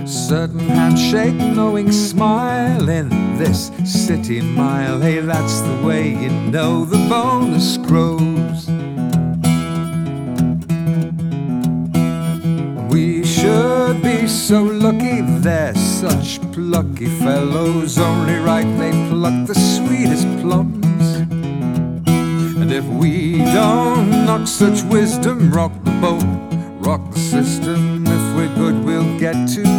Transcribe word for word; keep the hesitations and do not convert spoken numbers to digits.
Certain handshake, knowing smile in this city mile. Hey, that's the way you know the bonus grows. We should be so lucky, they're such plucky fellows. Only right they pluck the sweetest plums. And if we don't knock such wisdom, rock the boat, rock the system. If we're good, we'll get to